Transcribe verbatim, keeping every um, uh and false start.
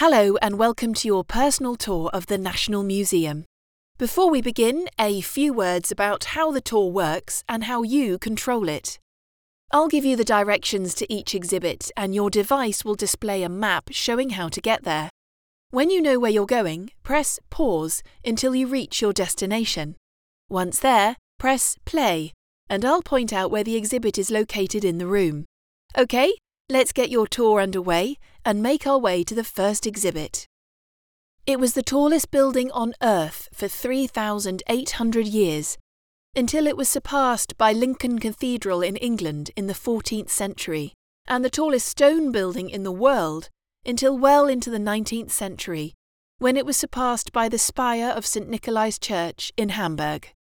Hello and welcome to your personal tour of the National Museum. Before we begin, a few words about how the tour works and how you control it. I'll give you the directions to each exhibit and your device will display a map showing how to get there. When you know where you're going, press pause until you reach your destination. Once there, press play and I'll point out where the exhibit is located in the room. Okay, let's get your tour underway and make our way to the first exhibit. It was the tallest building on Earth for three thousand eight hundred years, until it was surpassed by Lincoln Cathedral in England in the fourteenth century, and the tallest stone building in the world until well into the nineteenth century, when it was surpassed by the spire of Saint Nikolai's Church in Hamburg.